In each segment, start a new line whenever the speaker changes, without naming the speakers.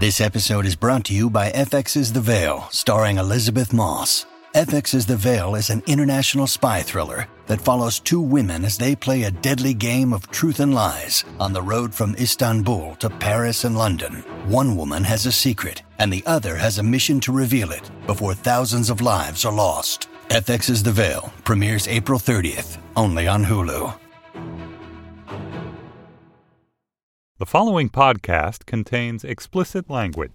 This episode is brought to you by FX's The Veil, starring Elizabeth Moss. FX's The Veil is an international spy thriller that follows two women as they play a deadly game of truth and lies on the road from Istanbul to Paris and London. One woman has a secret, and the other has a mission to reveal it before thousands of lives are lost. FX's The Veil premieres April 30th, only on Hulu.
The following podcast contains explicit language.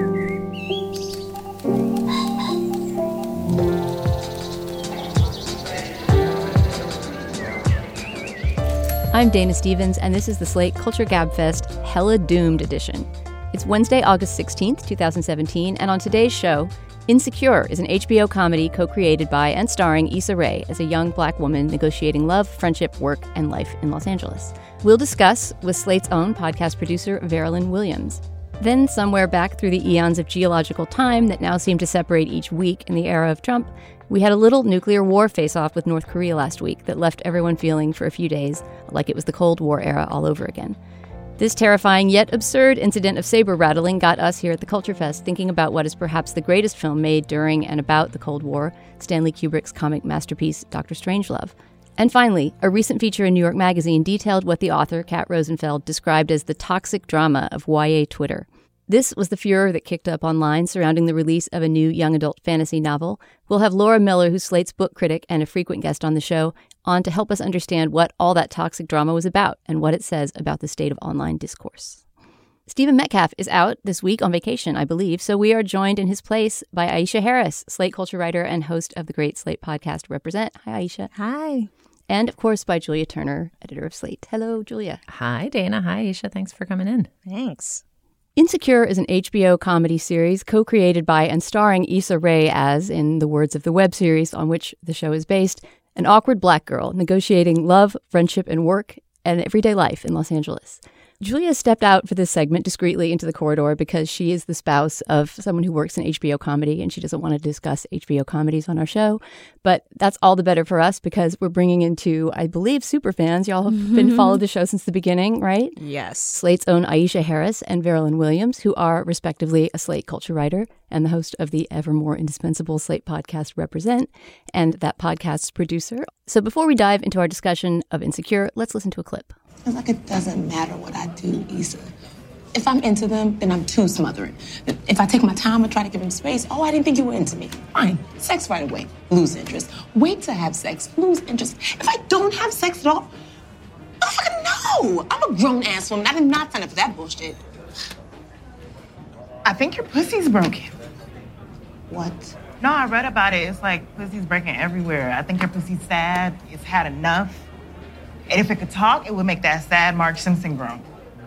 I'm Dana Stevens, and this is the Slate Culture Gabfest Hella Doomed edition. It's Wednesday, August 16th, 2017, and on today's show, Insecure is an HBO comedy co-created by and starring Issa Rae as a young black woman negotiating love, friendship, work, and life in Los Angeles. We'll discuss with Slate's own podcast producer, Veralyn Williams. Then, somewhere back through the eons of geological time that now seem to separate each week in the era of Trump, we had a little nuclear war face-off with North Korea last week that left everyone feeling for a few days like it was the Cold War era all over again. This terrifying yet absurd incident of saber rattling got us here at the Culture Fest thinking about what is perhaps the greatest film made during and about the Cold War, Stanley Kubrick's comic masterpiece, Dr. Strangelove. And finally, a recent feature in New York Magazine detailed what the author, Kat Rosenfeld, described as the toxic drama of YA Twitter. This was the furor that kicked up online surrounding the release of a new young adult fantasy novel. We'll have Laura Miller, who's Slate's book critic and a frequent guest on the show, on to help us understand what all that toxic drama was about and what it says about the state of online discourse. Stephen Metcalf is out this week on vacation, I believe, so we are joined in his place by Aisha Harris, Slate culture writer and host of the great Slate podcast Represent. Hi, Aisha.
Hi.
And, of course, by Julia Turner, editor of Slate. Hello, Julia.
Hi, Dana. Hi, Aisha. Thanks for coming in. Thanks.
Insecure is an HBO comedy series co-created by and starring Issa Rae as, in the words of the web series on which the show is based, an awkward black girl negotiating love, friendship, and work and everyday life in Los Angeles. Julia stepped out for this segment discreetly into the corridor because she is the spouse of someone who works in HBO comedy and she doesn't want to discuss HBO comedies on our show. But that's all the better for us because we're bringing in two, I believe, super fans. Y'all have been followed the show since the beginning, right?
Yes.
Slate's own Aisha Harris and Veralyn Williams, who are respectively a Slate culture writer and the host of the ever more indispensable Slate podcast Represent, and that podcast's producer. So before we dive into our discussion of Insecure, let's listen to a clip.
It's like it doesn't matter what I do, Issa. If I'm into them, then I'm too smothering. If I take my time and try to give them space, oh, I didn't think you were into me. Fine. Sex right away. Lose interest. Wait to have sex. Lose interest. If I don't have sex at all, I fucking know. I'm a grown-ass woman. I did not sign up for that bullshit.
I think your pussy's broken.
What?
No, I read about it. It's like pussy's breaking everywhere. I think your pussy's sad. It's had enough. And if it could talk, it would make that sad Marge Simpson groan.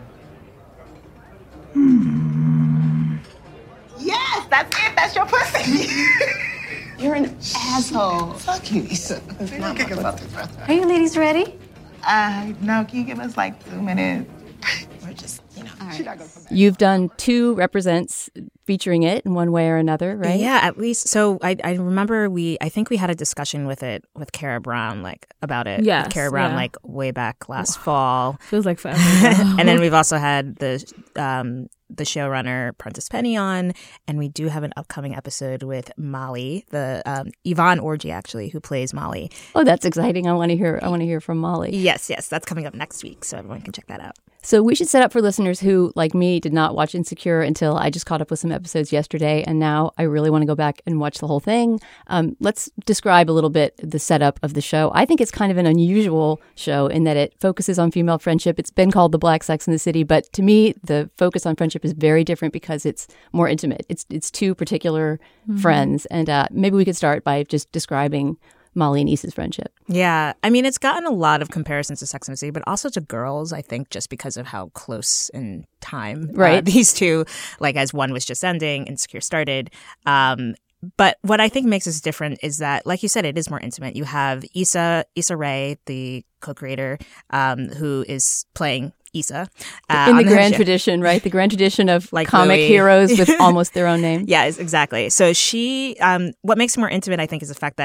Yes, that's it. That's your pussy.
You're an asshole. Fuck you, Issa.
Are you ladies ready?
No, can you give us like 2 minutes?
We're just,
All right.
she's not gonna come back.
You've done two Represents featuring it in one way or another, right?
Yeah, at least. So I remember I think we had a discussion with Kara Brown, about it.
Yes,
with Kara Brown,
yeah.
way back last fall.
Feels like forever ago.
And then we've also had the showrunner Prentice Penny on, and we do have an upcoming episode with Molly, the Yvonne Orji actually, who plays Molly.
Oh, that's exciting. I want to hear from Molly.
Yes, that's coming up next week, so everyone can check that out.
So we should set up for listeners who, like me, did not watch Insecure until I just caught up with some episodes yesterday, and now I really want to go back and watch the whole thing. Let's describe a little bit the setup of the show. I think it's kind of an unusual show in that it focuses on female friendship. It's been called the Black Sex and the City, but to me, the focus on friendship is very different because it's more intimate. It's two particular friends, and maybe we could start by just describing Molly and Issa's friendship.
Yeah. I mean, it's gotten a lot of comparisons to Sex and the City, but also to Girls, I think, just because of how close in time these two, as one was just ending, Insecure started. But what I think makes this different is that, like you said, it is more intimate. You have Issa Rae, the co-creator, who is playing Issa.
In the grand tradition, right? The grand tradition of comic
Louis.
heroes with almost their own name.
Yes, exactly. So she, what makes it more intimate, I think, is the fact that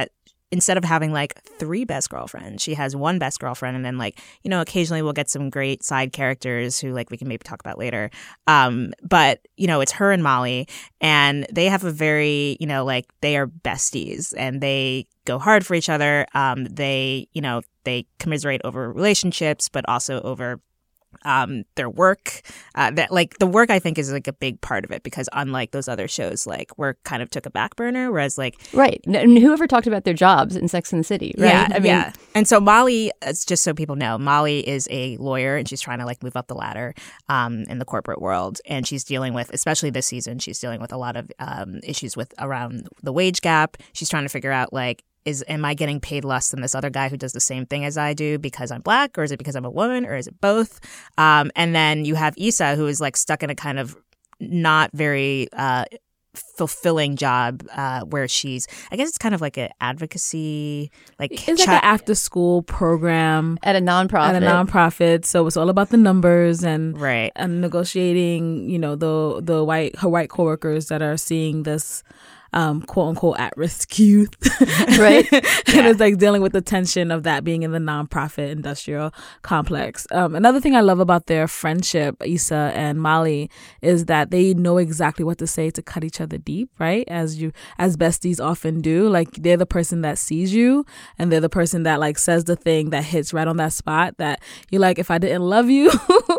instead of having like 3 best girlfriends, she has 1 best girlfriend. And then like, you know, occasionally we'll get some great side characters who like we can maybe talk about later. But, you know, it's her and Molly, and they have a very, you know, like they are besties and they go hard for each other. They, you know, they commiserate over relationships, but also over their work. That like the work I think is like a big part of it, because unlike those other shows, like work kind of took a back burner, whereas like
right. And whoever talked about their jobs in Sex and the City, right?
Yeah,
I mean,
yeah. And so Molly, just so people know, Molly is a lawyer and she's trying to like move up the ladder in the corporate world, and she's dealing with, especially this season, she's dealing with a lot of issues with around the wage gap. She's trying to figure out like, am I getting paid less than this other guy who does the same thing as I do because I'm black, or is it because I'm a woman, or is it both? And then you have Issa, who is like stuck in a kind of not very fulfilling job where she's, I guess it's kind of like an advocacy, like
it's like an after school program
at a nonprofit.
So it's all about the numbers and
right,
and negotiating, you know, her white coworkers that are seeing this quote unquote at-risk youth, right? And it's like dealing with the tension of that being in the nonprofit industrial complex. Another thing I love about their friendship, Issa and Molly, is that they know exactly what to say to cut each other deep, right? As besties often do. Like they're the person that sees you, and they're the person that like says the thing that hits right on that spot that you're like, if I didn't love you,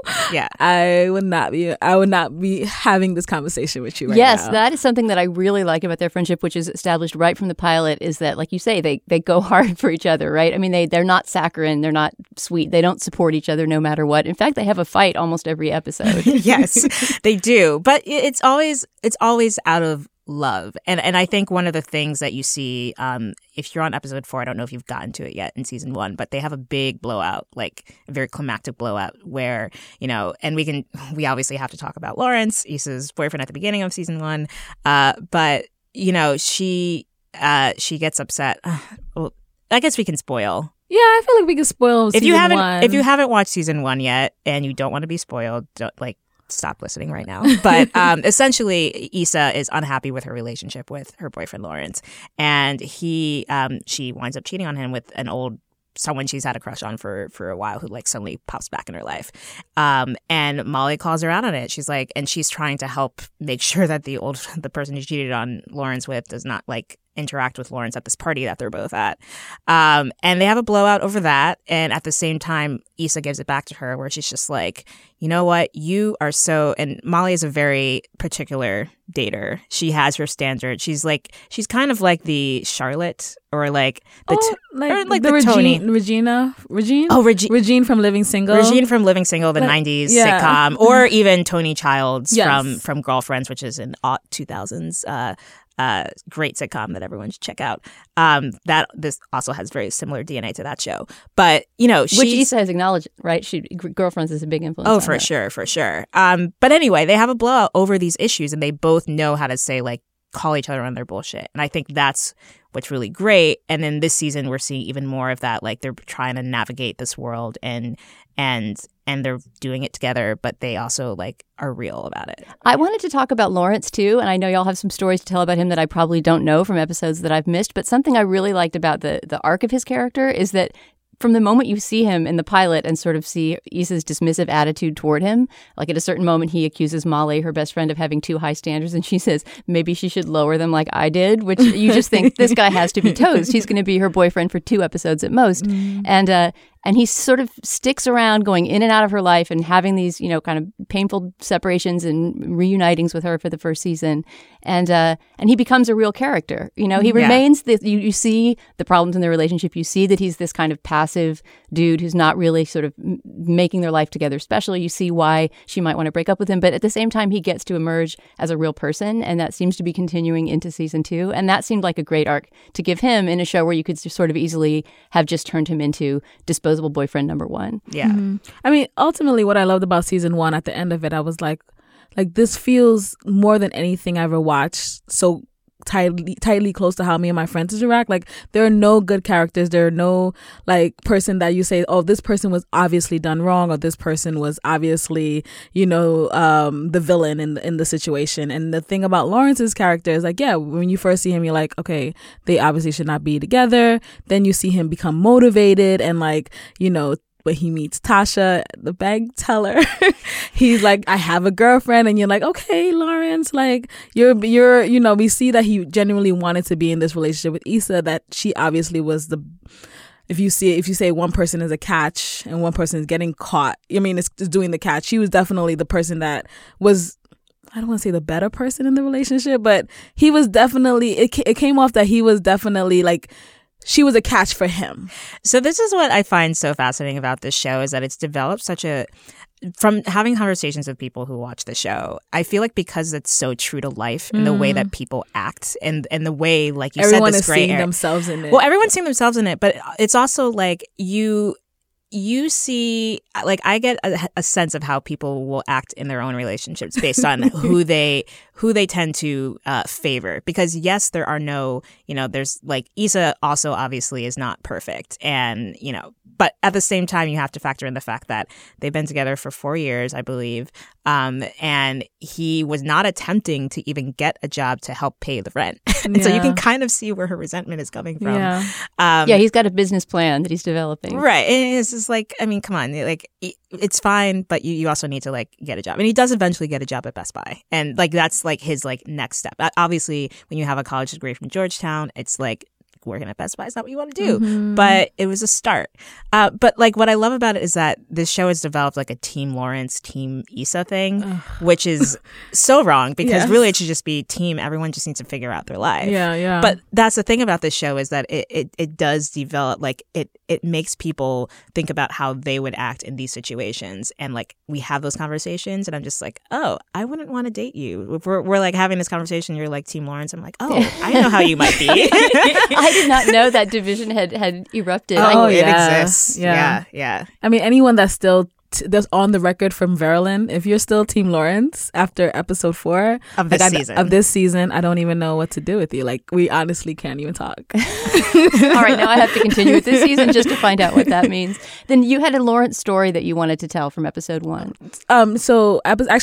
I would not be having this conversation with you right now.
Yes, that is something that I really like about their friendship, which is established right from the pilot, is that, like you say, they go hard for each other, right? I mean, they're not saccharine, they're not sweet, they don't support each other no matter what. In fact, they have a fight almost every episode.
Yes, they do, but it's always out of love. And I think one of the things that you see, if you're on episode 4, I don't know if you've gotten to it yet in season 1, but they have a big blowout, like a very climactic blowout where, you know, and we obviously have to talk about Lawrence, Issa's boyfriend at the beginning of season 1, but you know, she gets upset. Well, I guess we can spoil.
Yeah, I feel like we can spoil season 1.
If you haven't watched season 1 yet and you don't want to be spoiled, stop listening right now. But essentially, Issa is unhappy with her relationship with her boyfriend Lawrence, and she winds up cheating on him with someone she's had a crush on for a while, who like suddenly pops back in her life. And Molly calls her out on it. She's like, and she's trying to help make sure that the person who cheated on Lawrence with does not like interact with Lawrence at this party that they're both at. And they have a blowout over that. And at the same time, Issa gives it back to her where she's just like, you know what? You are so, and Molly is a very particular dater. She has her standard. She's kind of like the Charlotte or like the Tony.
Regine?
Oh,
Regine from Living Single.
Regine from Living Single, the 90s sitcom. Or even Tony Childs from Girlfriends, which is an 2000s great sitcom that everyone should check out. This also has very similar DNA to that show. But, you know,
which Issa has acknowledged, right? Girlfriends is a big influence.
Oh, for sure. But anyway, they have a blowout over these issues, and they both know how to say, like, call each other on their bullshit. And I think that's what's really great. And then this season, we're seeing even more of that. Like, they're trying to navigate this world and they're doing it together, but they also like are real about it.
I wanted to talk about Lawrence too, and I know y'all have some stories to tell about him that I probably don't know from episodes that I've missed, but something I really liked about the arc of his character is that from the moment you see him in the pilot and sort of see Issa's dismissive attitude toward him, like at a certain moment he accuses Molly, her best friend, of having too high standards, and she says maybe she should lower them like I did, which you just think this guy has to be toast. He's going to be her boyfriend for 2 episodes at most. And he sort of sticks around going in and out of her life and having these, you know, kind of painful separations and reunitings with her for the first season. And he becomes a real character. You know, he remains, you see the problems in their relationship. You see that he's this kind of passive dude who's not really sort of making their life together special. You see why she might want to break up with him. But at the same time, he gets to emerge as a real person. And that seems to be continuing into season 2. And that seemed like a great arc to give him in a show where you could sort of easily have just turned him into disposable boyfriend number 1.
Yeah.
Mm-hmm. I mean, ultimately what I loved about season 1, at the end of it, I was like this feels more than anything I ever watched so tightly close to how me and my friends interact. Like, there are no good characters. There are no like person that you say, oh, this person was obviously done wrong, or this person was obviously, the villain in the situation. And the thing about Lawrence's character is like, yeah, when you first see him, you're like, okay, they obviously should not be together. Then you see him become motivated, and like, when he meets Tasha, the bank teller, he's like, I have a girlfriend. And you're like, okay, Lawrence, like you're, we see that he genuinely wanted to be in this relationship with Issa, that she obviously was if you say one person is a catch and one person is getting caught, it's doing the catch. She was definitely the person that was, I don't want to say the better person in the relationship, but he was definitely, it came off that he was definitely like, she was a catch for him.
So this is what I find so fascinating about this show, is that it's developed from having conversations with people who watch the show, I feel like because it's so true to life in the way that people act and the way, like you
everyone
said, this
is seeing themselves in it.
Well, everyone's seeing themselves in it, but it's also like you see, like, I get a sense of how people will act in their own relationships based on who they tend to favor. Because yes, there are there's like, Issa also obviously is not perfect, and but at the same time, you have to factor in the fact that they've been together for 4 years, I believe, and he was not attempting to even get a job to help pay the rent. And so you can kind of see where her resentment is coming from.
Yeah, he's got a business plan that he's developing.
Right. And it's just like, come on, like, it's fine, but you also need to like get a job. And he does eventually get a job at Best Buy. And like, that's like his like next step. Obviously, when you have a college degree from Georgetown, it's like, working at Best Buy is not what you want to do, but it was a start. But like, what I love about it is that this show has developed like a Team Lawrence, Team Issa thing, which is so wrong, because really it should just be team. Everyone just needs to figure out their life.
Yeah.
But that's the thing about this show, is that it does develop, like it makes people think about how they would act in these situations, and like we have those conversations, and I'm just like, oh, I wouldn't want to date you. If we're like having this conversation, you're like Team Lawrence, I'm like, oh, I know how you might be.
I did not know that division had erupted.
It exists. Yeah.
I mean, anyone that's still that's on the record from Verlin, if you're still Team Lawrence after episode 4
of this
season, I don't even know what to do with you. Like, we honestly can't even talk.
All right, now I have to continue with this season just to find out what that means. Then you had a Lawrence story that you wanted to tell from episode 1.
So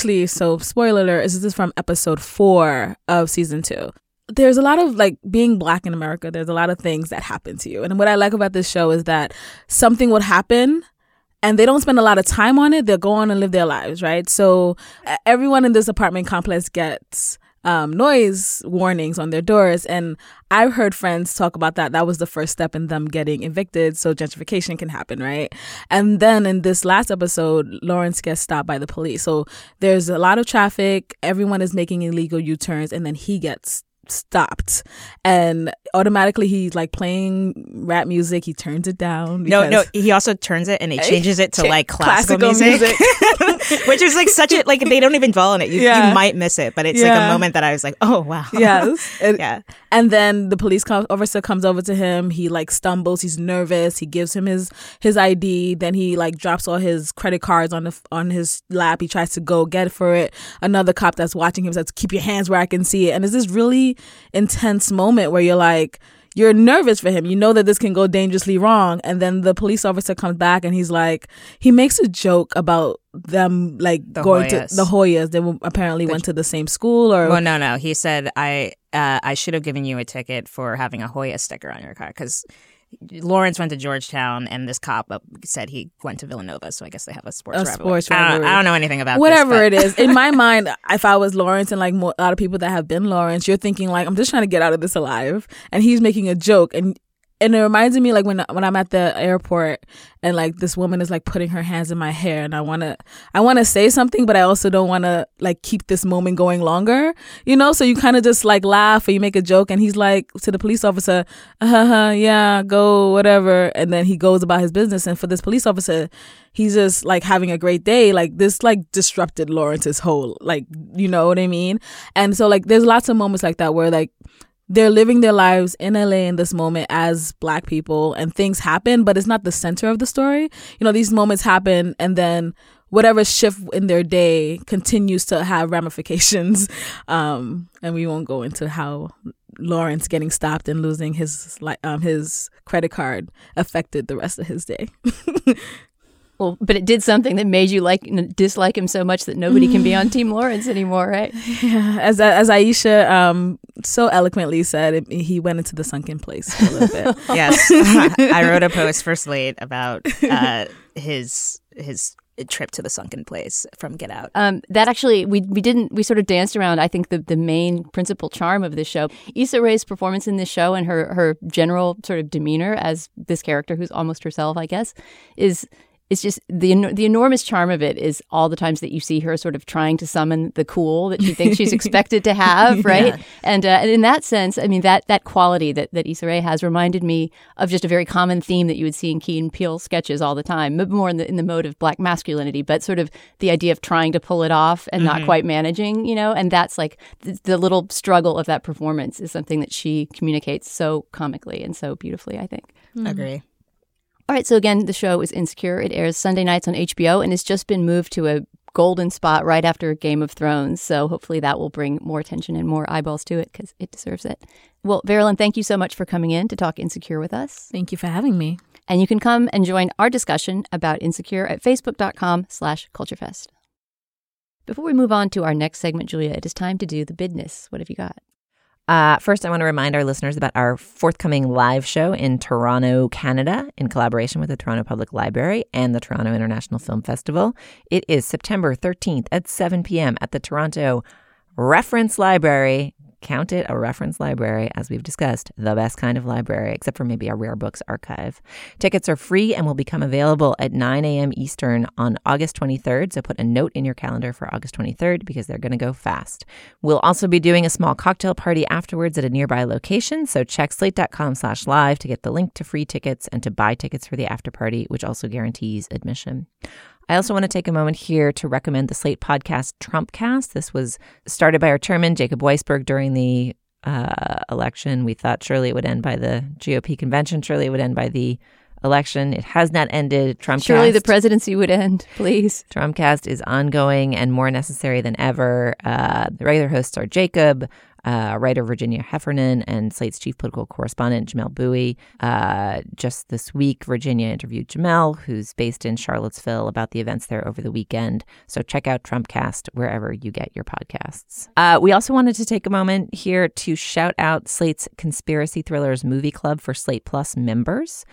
spoiler alert, this is from episode 4 of season 2. There's a lot of like being Black in America. There's a lot of things that happen to you. And what I like about this show is that something would happen and they don't spend a lot of time on it. They'll go on and live their lives, right? So everyone in this apartment complex gets noise warnings on their doors. And I've heard friends talk about that. That was the first step in them getting evicted so gentrification can happen, right? And then in this last episode, Lawrence gets stopped by the police. So there's a lot of traffic. Everyone is making illegal U-turns, and then he gets stopped, and automatically he's like playing rap music. He turns it down.
No, he also turns it and he changes it to like classical music. Which is like such a, like, they don't even dwell on it. You might miss it, but it's like a moment that I was like, oh wow.
Yes. And then the police officer comes over to him. He like stumbles. He's nervous. He gives him his ID. Then he like drops all his credit cards on his lap. He tries to go get for it. Another cop that's watching him says, keep your hands where I can see it. And it's this really intense moment where you're like, you're nervous for him. You know that this can go dangerously wrong. And then the police officer comes back and he's like, he makes a joke about them like going to the Hoyas. They apparently went to the same school, or...
Well, no. He said, I should have given you a ticket for having a Hoya sticker on your car, because Lawrence went to Georgetown and this cop said he went to Villanova, so I guess they have a sports rivalry. I don't know anything about
whatever this, it is. In my mind, if I was Lawrence and like a lot of people that have been Lawrence, you're thinking like, I'm just trying to get out of this alive, and he's making a joke. And it reminds me like when I'm at the airport and like this woman is like putting her hands in my hair, and I want to say something, but I also don't want to like keep this moment going longer, you know? So you kind of just like laugh or you make a joke, and he's like to the police officer, yeah, go, whatever. And then he goes about his business. And for this police officer, he's just like having a great day. Like this like disrupted Lawrence's whole, like, you know what I mean? And so like there's lots of moments like that where like they're living their lives in LA in this moment as Black people, and things happen, but it's not the center of the story. You know, these moments happen, and then whatever shift in their day continues to have ramifications. And we won't go into how Lawrence getting stopped and losing his credit card affected the rest of his day.
Well, but it did something that made you dislike him so much that nobody can be on Team Lawrence anymore, right?
Yeah, as Aisha so eloquently said, he went into the sunken place for a little bit.
Yes, I wrote a post for Slate about his trip to the sunken place from Get Out.
That actually, we sort of danced around, I think, the main principal charm of this show. Issa Rae's performance in this show and her general sort of demeanor as this character who's almost herself, I guess, it's just the enormous charm of it is all the times that you see her sort of trying to summon the cool that she thinks she's expected to have, right? Yeah. And in that sense, I mean, that quality that Issa Rae has reminded me of just a very common theme that you would see in Key and Peele sketches all the time, more in the mode of Black masculinity, but sort of the idea of trying to pull it off and not quite managing, and that's like the little struggle of that performance is something that she communicates so comically and so beautifully, I think.
Agree.
All right, so again, the show is Insecure. It airs Sunday nights on HBO, and it's just been moved to a golden spot right after Game of Thrones. So hopefully that will bring more attention and more eyeballs to it because it deserves it. Well, Verilyn, thank you so much for coming in to talk Insecure with us.
Thank you for having me.
And you can come and join our discussion about Insecure at facebook.com/culturefest. Before we move on to our next segment, Julia, it is time to do the bidness. What have you got?
First, I want to remind our listeners about our forthcoming live show in Toronto, Canada, in collaboration with the Toronto Public Library and the Toronto International Film Festival. It is September 13th at 7 p.m. at the Toronto Reference Library. Count it, a reference library, as we've discussed, the best kind of library, except for maybe a rare books archive. Tickets are free and will become available at 9 a.m. Eastern on August 23rd, so put a note in your calendar for August 23rd because they're going to go fast. We'll also be doing a small cocktail party afterwards at a nearby location, so check slate.com/live to get the link to free tickets and to buy tickets for the after party, which also guarantees admission. I also want to take a moment here to recommend the Slate podcast Trumpcast. This was started by our chairman, Jacob Weisberg, during the election. We thought surely it would end by the GOP convention. Surely it would end by the election. It has not ended. Trumpcast.
Surely the presidency would end, please.
Trumpcast is ongoing and more necessary than ever. The regular hosts are Jacob, writer Virginia Heffernan, and Slate's chief political correspondent, Jamel Bowie. Just this week, Virginia interviewed Jamel, who's based in Charlottesville, about the events there over the weekend. So check out Trumpcast wherever you get your podcasts. We also wanted to take a moment here to shout out Slate's Conspiracy Thrillers Movie Club for Slate Plus members.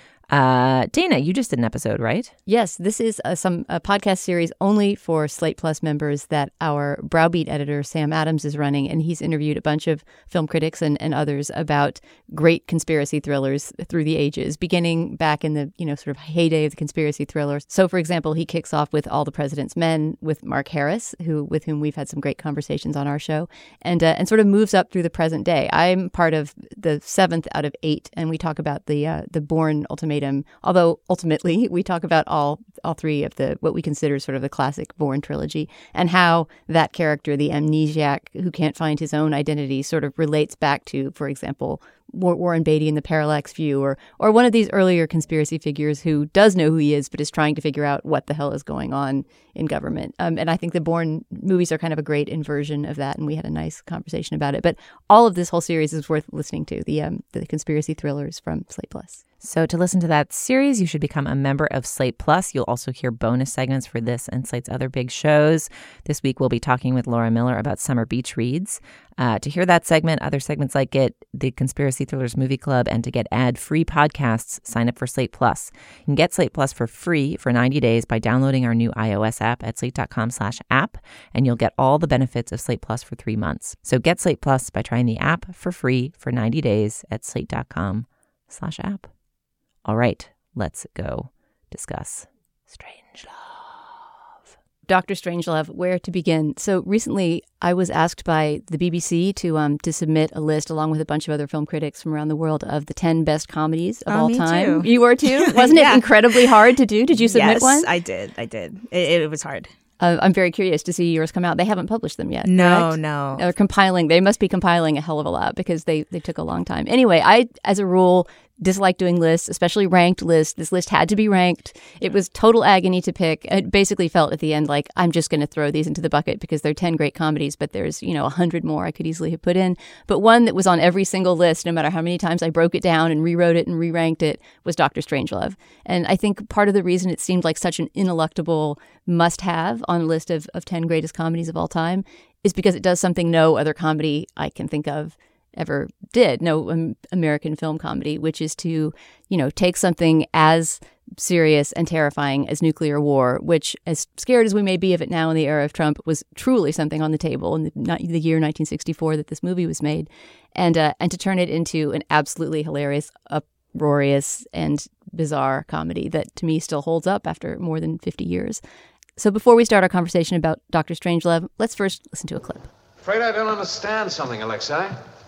Dana, you just did an episode, right?
Yes, this is a podcast series only for Slate Plus members that our Browbeat editor, Sam Adams, is running, and he's interviewed a bunch of film critics and others about great conspiracy thrillers through the ages, beginning back in the sort of heyday of the conspiracy thrillers. So, for example, he kicks off with All the President's Men with Mark Harris, with whom we've had some great conversations on our show, and sort of moves up through the present day. I'm part of the 7th out of 8, and we talk about the Bourne Ultimatum. Although ultimately we talk about all three of what we consider sort of the classic Bourne trilogy and how that character, the amnesiac who can't find his own identity, sort of relates back to, for example, Warren Beatty in The Parallax View, or one of these earlier conspiracy figures who does know who he is, but is trying to figure out what the hell is going on in government. And I think the Bourne movies are kind of a great inversion of that, and we had a nice conversation about it. But all of this whole series is worth listening to, the conspiracy thrillers from Slate Plus.
So to listen to that series, you should become a member of Slate Plus. You'll also hear bonus segments for this and Slate's other big shows. This week, we'll be talking with Laura Miller about Summer Beach Reads. To hear that segment, other segments like it, the Conspiracy Thrillers Movie Club, and to get ad-free podcasts, sign up for Slate Plus. You can get Slate Plus for free for 90 days by downloading our new iOS app at slate.com/app, and you'll get all the benefits of Slate Plus for 3 months. So get Slate Plus by trying the app for free for 90 days at slate.com/app. All right, let's go discuss Strangelove.
Dr. Strangelove, where to begin? So recently, I was asked by the BBC to submit a list, along with a bunch of other film critics from around the world, of the 10 best comedies of all time.
Too.
You were too? Wasn't it incredibly hard to do? Did you submit one?
Yes, I did. It was hard.
I'm very curious to see yours come out. They haven't published them yet.
No.
They're compiling. They must be compiling a hell of a lot because they took a long time. Anyway, I, as a rule, dislike doing lists, especially ranked lists. This list had to be ranked. It was total agony to pick. It basically felt at the end like I'm just going to throw these into the bucket because they're 10 great comedies, but there's, 100 more I could easily have put in. But one that was on every single list, no matter how many times I broke it down and rewrote it and re-ranked it, was Dr. Strangelove. And I think part of the reason it seemed like such an ineluctable must-have on a list of 10 greatest comedies of all time is because it does something no other comedy I can think of ever did, no American film comedy, which is to, take something as serious and terrifying as nuclear war, which, as scared as we may be of it now in the era of Trump, was truly something on the table in the year 1964 that this movie was made, and to turn it into an absolutely hilarious, uproarious, and bizarre comedy that, to me, still holds up after more than 50 years. So before we start our conversation about Dr. Strangelove, let's first listen to a clip.
Afraid I don't understand something, Alexei.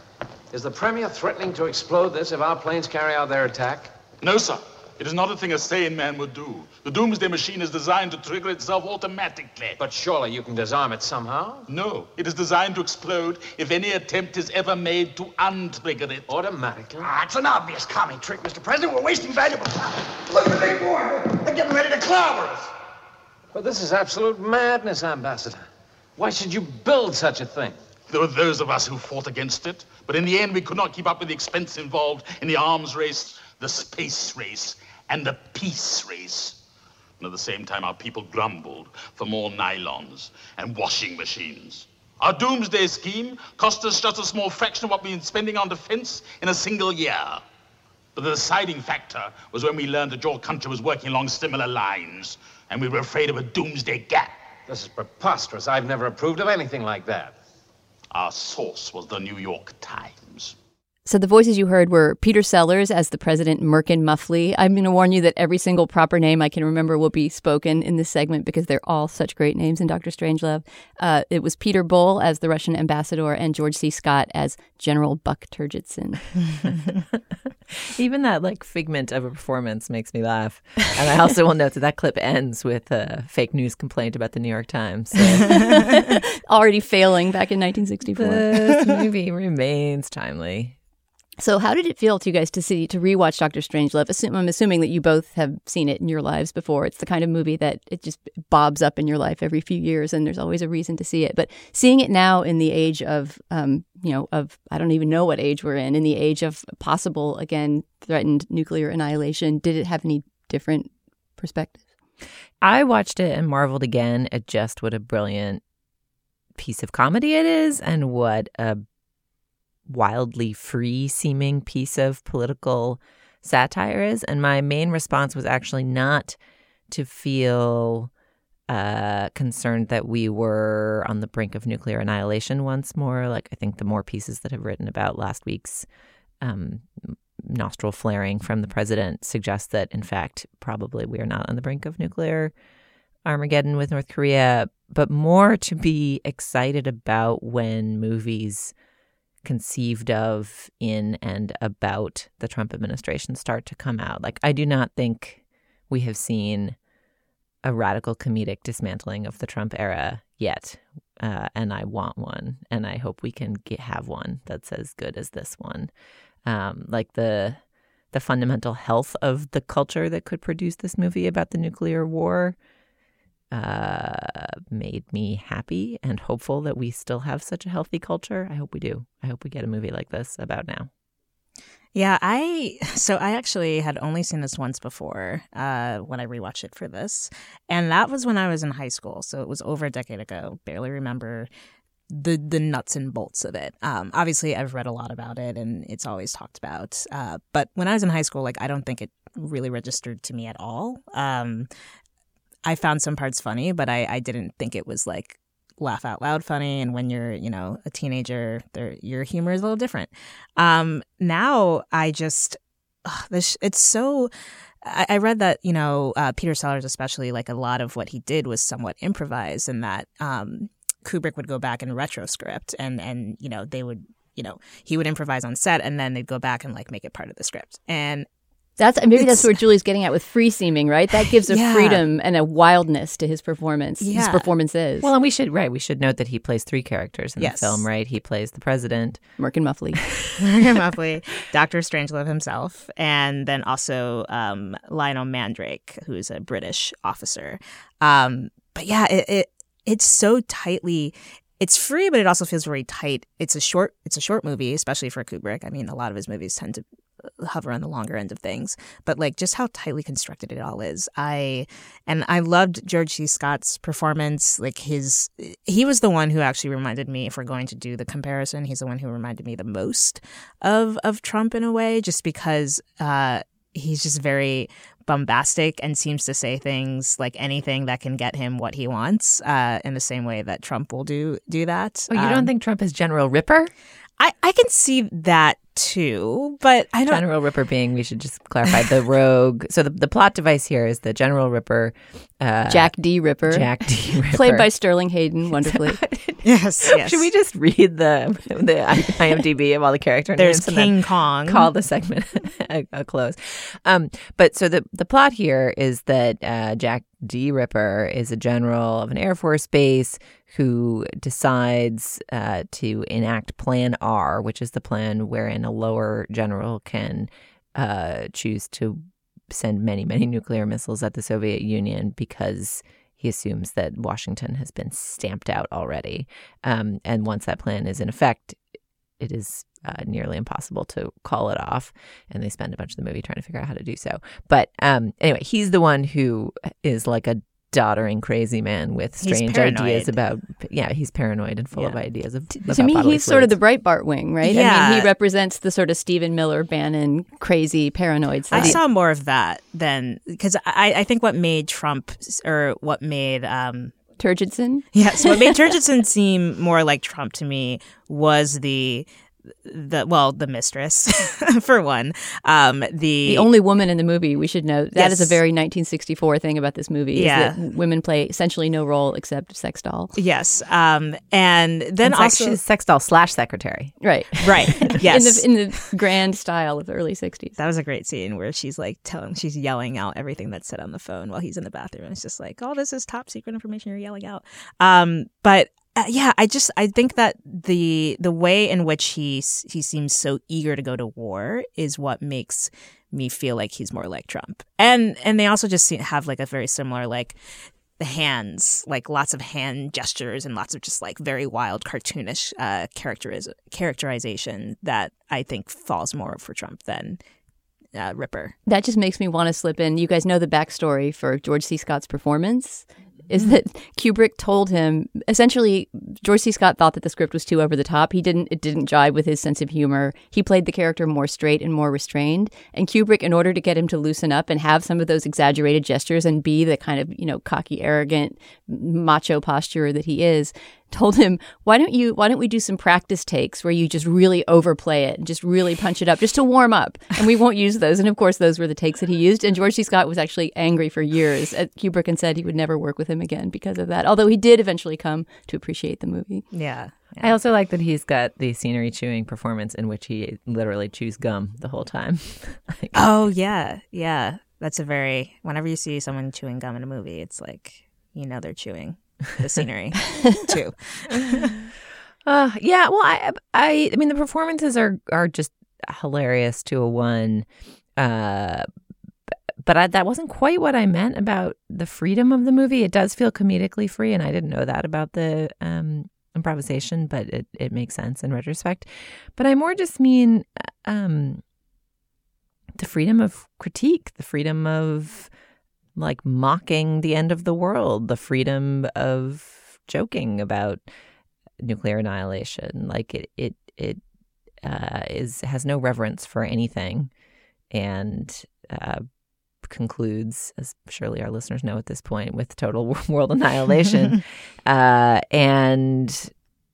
Is the Premier threatening to explode this if our planes carry out their attack?
No, sir. It is not a thing a sane man would do. The Doomsday Machine is designed to trigger itself automatically.
But surely you can disarm it somehow?
No. It is designed to explode if any attempt is ever made to untrigger it.
Automatically?
It's an obvious commie trick, Mr. President. We're wasting valuable time. Look at the big boy. They're getting ready to clobber us.
But this is absolute madness, Ambassador. Why should you build such a thing?
There were those of us who fought against it, but in the end we could not keep up with the expense involved in the arms race, the space race, and the peace race. And at the same time, our people grumbled for more nylons and washing machines. Our doomsday scheme cost us just a small fraction of what we've been spending on defense in a single year. But the deciding factor was when we learned that your country was working along similar lines, and we were afraid of a doomsday gap.
This is preposterous. I've never approved of anything like that.
Our source was the New York Times.
So the voices you heard were Peter Sellers as the President Merkin Muffley. I'm going to warn you that every single proper name I can remember will be spoken in this segment because they're all such great names in Dr. Strangelove. It was Peter Bull as the Russian ambassador and George C. Scott as General Buck Turgidson.
Even that figment of a performance makes me laugh. And I also will note that clip ends with a fake news complaint about the New York Times. So.
Already failing back in 1964.
This movie remains timely.
So how did it feel to you guys to rewatch Dr. Strangelove? I'm assuming that you both have seen it in your lives before. It's the kind of movie that it just bobs up in your life every few years, and there's always a reason to see it. But seeing it now in the age of, of I don't even know what age we're in the age of possible, again, threatened nuclear annihilation, did it have any different perspective?
I watched it and marveled again at just what a brilliant piece of comedy it is and what a wildly free-seeming piece of political satire is. And my main response was actually not to feel concerned that we were on the brink of nuclear annihilation once more. I think the more pieces that have written about last week's nostril flaring from the president suggests that, in fact, probably we are not on the brink of nuclear Armageddon with North Korea, but more to be excited about when movies conceived of in and about the Trump administration start to come out. I do not think we have seen a radical comedic dismantling of the Trump era yet. And I want one. And I hope we can have one that's as good as this one. The fundamental health of the culture that could produce this movie about the nuclear war made me happy and hopeful that we still have such a healthy culture. I hope we do. I hope we get a movie like this about now.
Yeah, I actually had only seen this once before when I rewatched it for this. And that was when I was in high school. So it was over a decade ago. Barely remember the nuts and bolts of it. Obviously, I've read a lot about it and it's always talked about. But when I was in high school, I don't think it really registered to me at all. I found some parts funny, but I didn't think it was laugh out loud funny. And when you're, a teenager, your humor is a little different. Now I just, it's so, I read that, Peter Sellers, especially, a lot of what he did was somewhat improvised, and that Kubrick would go back and retroscript and they would, he would improvise on set and then they'd go back and make it part of the script. And
Maybe that's where Julie's getting at with free seeming, right? That gives a freedom and a wildness to his performance. Yeah. His performances.
Well, and we should note that he plays 3 characters in the film, right? He plays the president,
Merkin Muffley,
Dr. Strangelove himself, and then also Lionel Mandrake, who's a British officer. But yeah, it's so tightly. It's free, but it also feels very tight. It's a short movie, especially for Kubrick. I mean, a lot of his movies tend to hover on the longer end of things, but like just how tightly constructed it all is. I loved George C. Scott's performance. Like he was the one who actually reminded me, if we're going to do the comparison, he's the one who reminded me the most of Trump in a way, just because he's just very bombastic and seems to say things like anything that can get him what he wants, in the same way that Trump will do that.
Oh, you don't think Trump is General Ripper?
I can see that too, but I don't.
General Ripper being, we should just clarify, the rogue. So the plot device here is the General Ripper,
Jack D. Ripper, played by Sterling Hayden, wonderfully.
Yes.
Should we just read the IMDb of all the character names?
There's King Kong.
Call the segment a close. But so the plot here is that Jack D. Ripper is a general of an Air Force base who decides to enact Plan R, which is the plan wherein a lower general can choose to send many, many nuclear missiles at the Soviet Union because he assumes that Washington has been stamped out already. And once that plan is in effect, it is nearly impossible to call it off. And they spend a bunch of the movie trying to figure out how to do so. But anyway, he's the one who is like a doddering crazy man with strange ideas about he's paranoid and full of ideas of
to me he's sort of the Breitbart wing, right? I mean, he represents the sort of Stephen Miller Bannon crazy paranoid side.
I saw more of that than, because I think what made Trump, or what made
Turgidson,
what made Turgidson seem more like Trump to me was the mistress, for one. The
only woman in the movie, we should note. That is a very 1964 thing about this movie. Is that women play essentially no role except sex doll.
Yes. And then also
she's sex doll / secretary.
Right.
Yes.
in the grand style of the early 60s.
That was a great scene where she's like she's yelling out everything that's said on the phone while he's in the bathroom. And it's just like, oh, this is top secret information you're yelling out. But I think that the way in which he seems so eager to go to war is what makes me feel like he's more like Trump. And they also just have like a very similar, like, the hands, like lots of hand gestures and lots of just like very wild cartoonish characterization that I think falls more for Trump than Ripper.
That just makes me want to slip in. You guys know the backstory for George C. Scott's performance? Is that Kubrick told him, essentially, George C. Scott thought that the script was too over the top. It didn't jive with his sense of humor. He played the character more straight and more restrained. And Kubrick, in order to get him to loosen up and have some of those exaggerated gestures and be the kind of, cocky, arrogant, macho posture that he is, told him, why don't we do some practice takes where you just really overplay it and just really punch it up just to warm up, and we won't use those. And of course those were the takes that he used, and George C. Scott was actually angry for years at Kubrick and said he would never work with him again because of that, although he did eventually come to appreciate the movie.
I also like that he's got the scenery chewing performance in which he literally chews gum the whole time.
That's whenever you see someone chewing gum in a movie, it's like, they're chewing the scenery too.
I mean, the performances are just hilarious to a one. But that wasn't quite what I meant about the freedom of the movie. It does feel comedically free, and I didn't know that about the improvisation, but it makes sense in retrospect. But I more just mean the freedom of critique, the freedom of like mocking the end of the world, the freedom of joking about nuclear annihilation. Like it has no reverence for anything, and concludes, as surely our listeners know at this point, with total world annihilation. And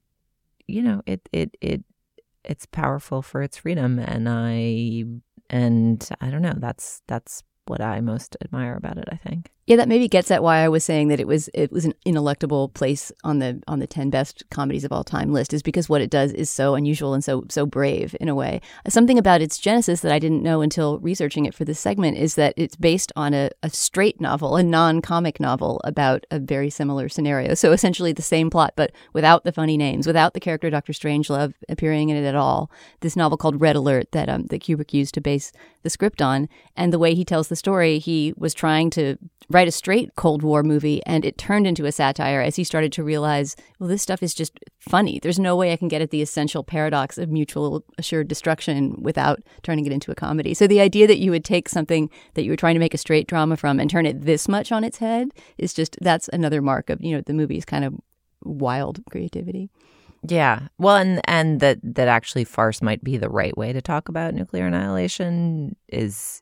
it's powerful for its freedom, and I don't know. That's what I most admire about it, I think.
Yeah, that maybe gets at why I was saying that it was an ineluctable place on the 10 best comedies of all time list, is because what it does is so unusual and so brave in a way. Something about its genesis that I didn't know until researching it for this segment is that it's based on a straight novel, a non-comic novel about a very similar scenario. So essentially the same plot, but without the funny names, without the character Dr. Strangelove appearing in it at all. This novel called Red Alert that Kubrick used to base the script on. And the way he tells the story, he was trying to write a straight Cold War movie, and it turned into a satire as he started to realize, well, this stuff is just funny. There's no way I can get at the essential paradox of mutual assured destruction without turning it into a comedy. So the idea that you would take something that you were trying to make a straight drama from and turn it this much on its head is just, that's another mark of, the movie's kind of wild creativity.
Yeah. Well, and that actually farce might be the right way to talk about nuclear annihilation is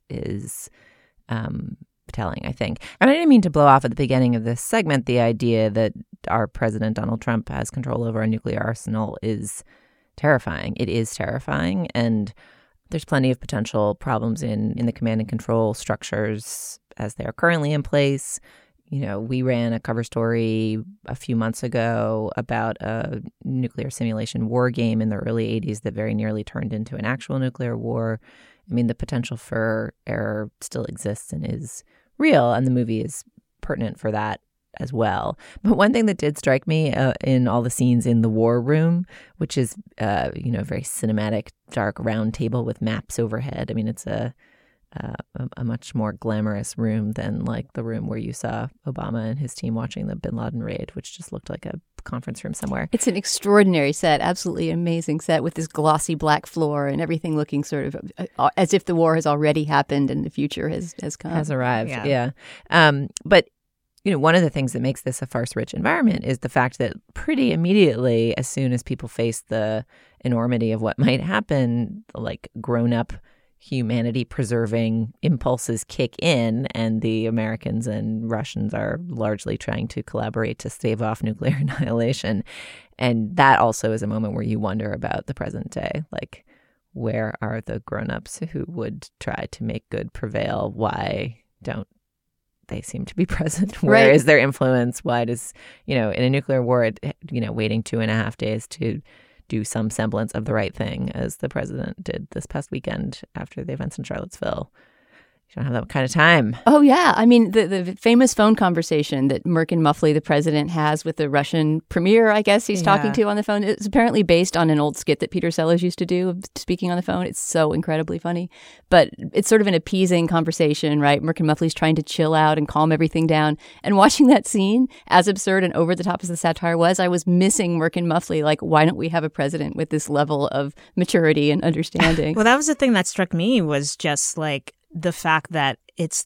telling, I think. And I didn't mean to blow off at the beginning of this segment the idea that our president, Donald Trump, has control over our nuclear arsenal is terrifying. It is terrifying. And there's plenty of potential problems in the command and control structures as they are currently in place. We ran a cover story a few months ago about a nuclear simulation war game in the early 80s that very nearly turned into an actual nuclear war. I mean, the potential for error still exists and is real, and the movie is pertinent for that as well. But one thing that did strike me in all the scenes in the war room, which is, a very cinematic, dark round table with maps overhead. I mean, it's a much more glamorous room than like the room where you saw Obama and his team watching the Bin Laden raid, which just looked like a conference room somewhere.
It's an extraordinary set, absolutely amazing set with this glossy black floor and everything looking sort of as if the war has already happened and the future has come.
Has arrived, yeah. But one of the things that makes this a farce-rich environment is the fact that pretty immediately, as soon as people face the enormity of what might happen, like grown-up humanity-preserving impulses kick in, and the Americans and Russians are largely trying to collaborate to stave off nuclear annihilation. And that also is a moment where you wonder about the present day. Like, where are the grown-ups who would try to make good prevail? Why don't they seem to be present? Where is their influence? Why does, in a nuclear war, waiting 2.5 days to do some semblance of the right thing, as the president did this past weekend after the events in Charlottesville. You don't have that kind of time.
Oh, yeah. I mean, the famous phone conversation that Merkin Muffley, the president, has with the Russian premier, I guess he's talking to on the phone, it's apparently based on an old skit that Peter Sellers used to do, speaking on the phone. It's so incredibly funny. But it's sort of an appeasing conversation, right? Merkin Muffley's trying to chill out and calm everything down. And watching that scene, as absurd and over the top as the satire was, I was missing Merkin Muffley. Like, why don't we have a president with this level of maturity and understanding?
Well, that was the thing that struck me, was just like, the fact that it's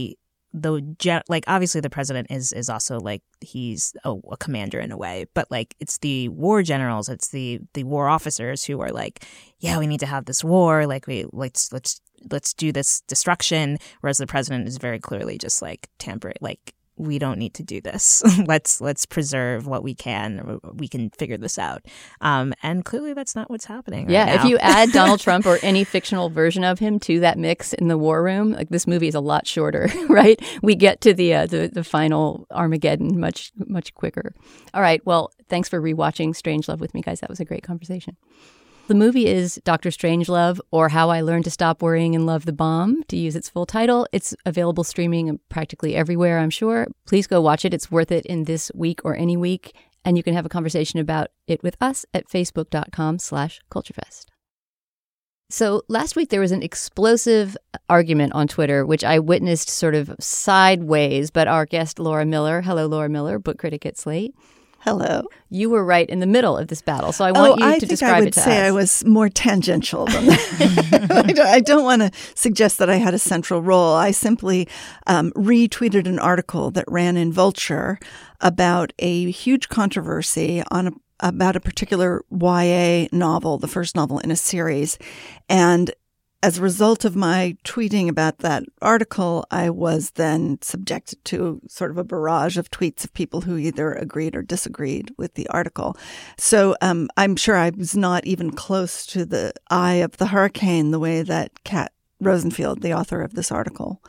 obviously the president is also like, he's a commander in a way, but like it's the war generals, it's the war officers who are like, yeah, we need to have this war, like let's do this destruction, whereas the president is very clearly just like tampering, like, we don't need to do this. Let's preserve what we can. We can figure this out. And clearly that's not what's happening right now.
If you add Donald Trump or any fictional version of him to that mix in the war room, like, this movie is a lot shorter, right? We get to the final Armageddon much quicker. All right. Well, thanks for rewatching Strangelove with me, guys. That was a great conversation. The movie is Dr. Strangelove, or How I Learned to Stop Worrying and Love the Bomb, to use its full title. It's available streaming practically everywhere, I'm sure. Please go watch it. It's worth it in this week or any week. And you can have a conversation about it with us at facebook.com/culturefest. So last week there was an explosive argument on Twitter, which I witnessed sort of sideways, but our guest Laura Miller, hello Laura Miller, book critic at Slate.
Hello.
You were right in the middle of this battle, so I want you to describe it to us.
I would say I was more tangential than that. I don't want to suggest that I had a central role. I simply retweeted an article that ran in Vulture about a huge controversy about a particular YA novel, the first novel in a series. And as a result of my tweeting about that article, I was then subjected to sort of a barrage of tweets of people who either agreed or disagreed with the article. So I'm sure I was not even close to the eye of the hurricane the way that Kat Rosenfield, the author of this article,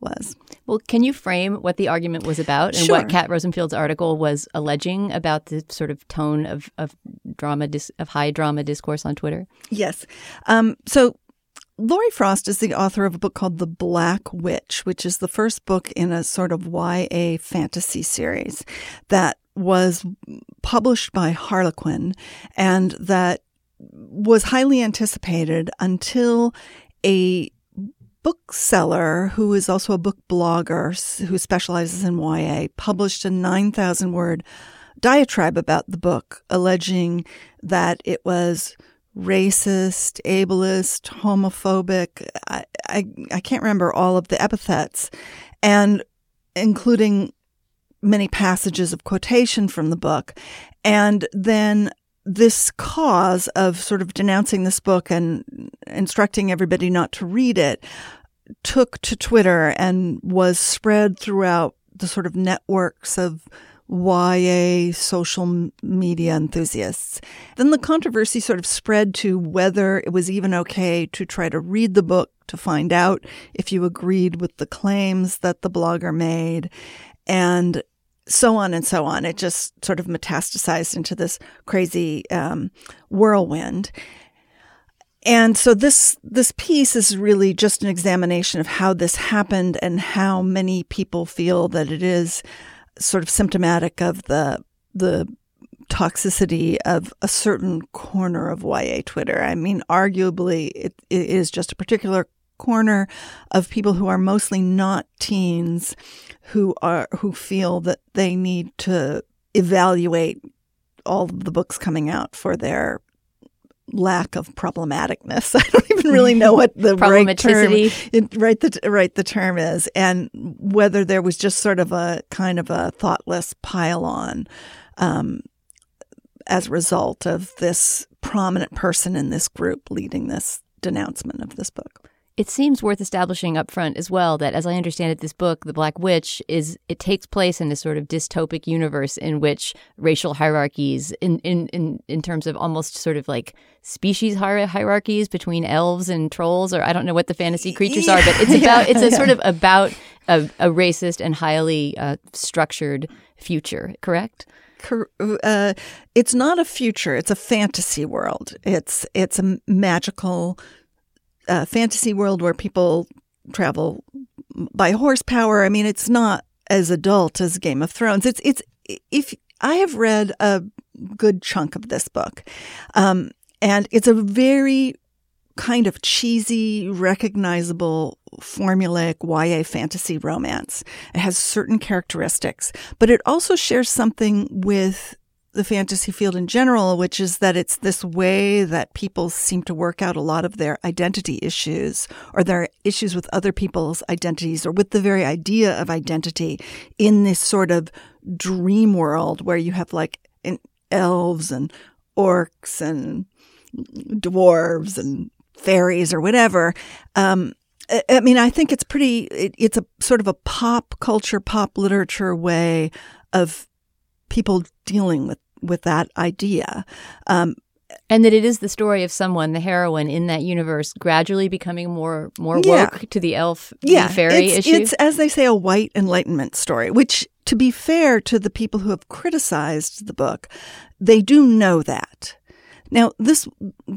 was.
Well, can you frame what the argument was about and what Kat Rosenfield's article was alleging about the sort of tone of high drama discourse on Twitter?
Yes. So Laurie Frost is the author of a book called The Black Witch, which is the first book in a sort of YA fantasy series that was published by Harlequin and that was highly anticipated until a bookseller who is also a book blogger who specializes in YA published a 9,000-word diatribe about the book, alleging that it was racist, ableist, homophobic. I can't remember all of the epithets, and including many passages of quotation from the book. And then this cause of sort of denouncing this book and instructing everybody not to read it took to Twitter and was spread throughout the sort of networks of YA social media enthusiasts. Then the controversy sort of spread to whether it was even okay to try to read the book to find out if you agreed with the claims that the blogger made, and so on and so on. It just sort of metastasized into this crazy whirlwind. And so this piece is really just an examination of how this happened and how many people feel that it is sort of symptomatic of the toxicity of a certain corner of YA Twitter. I mean, arguably, it is just a particular corner of people who are mostly not teens who feel that they need to evaluate all of the books coming out for their lack of problematicness. I don't even really know what the right term is, and whether there was just sort of a kind of a thoughtless pile on as a result of this prominent person in this group leading this denouncement of this book.
It seems worth establishing up front as well that, as I understand it, this book, The Black Witch, it takes place in this sort of dystopic universe in which racial hierarchies, in terms of almost sort of like species hierarchies between elves and trolls, or I don't know what the fantasy creatures are, but it's sort of about a racist and highly structured future, correct?
It's not a future; it's a fantasy world. It's a magical fantasy world where people travel by horsepower. I mean, it's not as adult as Game of Thrones. If I have read a good chunk of this book, and it's a very kind of cheesy, recognizable, formulaic YA fantasy romance. It has certain characteristics, but it also shares something with the fantasy field in general, which is that it's this way that people seem to work out a lot of their identity issues or their issues with other people's identities or with the very idea of identity in this sort of dream world where you have like elves and orcs and dwarves and fairies or whatever. I mean, I think it's a sort of a pop culture, pop literature way of people dealing with that idea.
And that it is the story of someone, the heroine in that universe, gradually becoming more woke to the elf, the fairy issue.
It's, as they say, a white enlightenment story, which, to be fair to the people who have criticized the book, they do know that. Now, this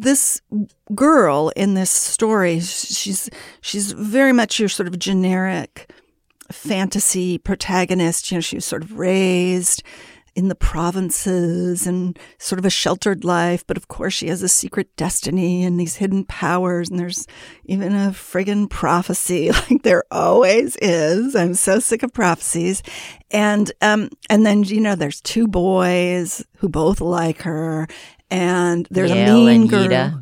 girl in this story, she's very much your sort of generic fantasy protagonist. You know, she was sort of raised in the provinces and sort of a sheltered life. But of course, she has a secret destiny and these hidden powers. And there's even a friggin' prophecy, like there always is. I'm so sick of prophecies. And then, you know, there's two boys who both like her. And there's a mean girl.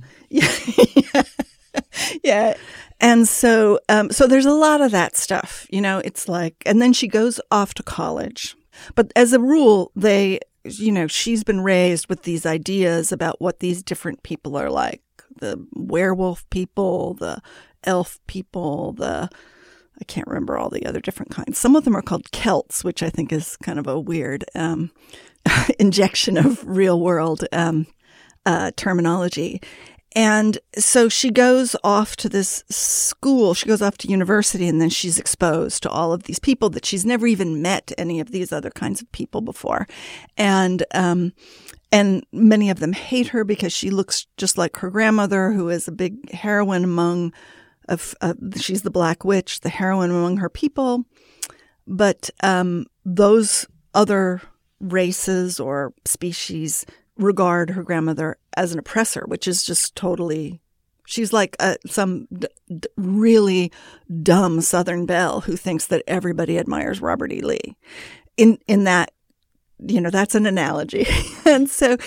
Yeah. And so there's a lot of that stuff, you know, it's like, and then she goes off to college. But as a rule, she's been raised with these ideas about what these different people are like. The werewolf people, the elf people, I can't remember all the other different kinds. Some of them are called Celts, which I think is kind of a weird injection of real world terminology. And so she goes off to this school, she goes off to university, and then she's exposed to all of these people that she's never even met any of these other kinds of people before. And many of them hate her because she looks just like her grandmother, who is a big heroine among, she's the Black Witch, the heroine among her people. But those other races or species regard her grandmother as an oppressor, which is just totally, she's like some really dumb Southern belle who thinks that everybody admires Robert E. Lee. In that, that's an analogy. And so,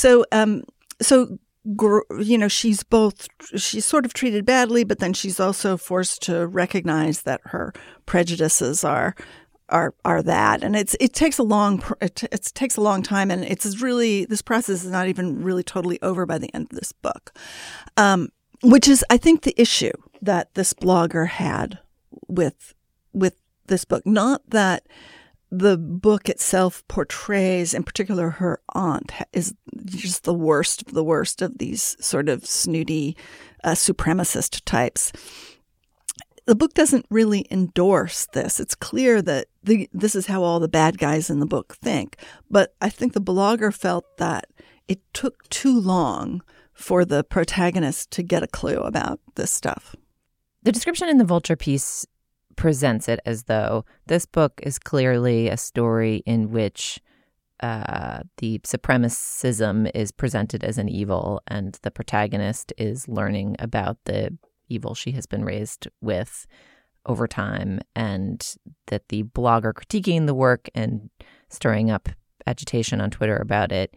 she's sort of treated badly, but then she's also forced to recognize that her prejudices are that, and it takes a long time, and it's really, this process is not even really totally over by the end of this book, which is, I think, the issue that this blogger had with this book. Not that the book itself portrays, in particular, her aunt is just the worst of these sort of snooty supremacist types. The book doesn't really endorse this. It's clear that this is how all the bad guys in the book think. But I think the blogger felt that it took too long for the protagonist to get a clue about this stuff.
The description in the Vulture piece presents it as though this book is clearly a story in which the supremacism is presented as an evil, and the protagonist is learning about the evil she has been raised with over time, and that the blogger critiquing the work and stirring up agitation on Twitter about it